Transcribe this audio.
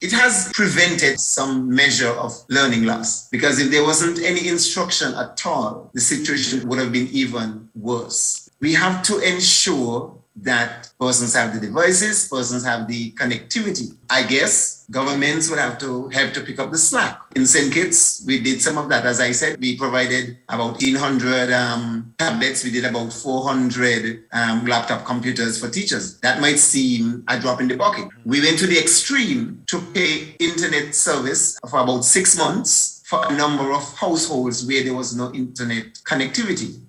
it has prevented some measure of learning loss, because if there wasn't any instruction at all, the situation would have been even worse. We have to ensure that persons have the devices, persons have the connectivity. I guess governments would have to help to pick up the slack. In St. Kitts, we did some of that. As I said, we provided about 1,800 tablets. We did about 400 laptop computers for teachers. That might seem a drop in the bucket. We went to the extreme to pay internet service for about 6 months for a number of households where there was no internet connectivity.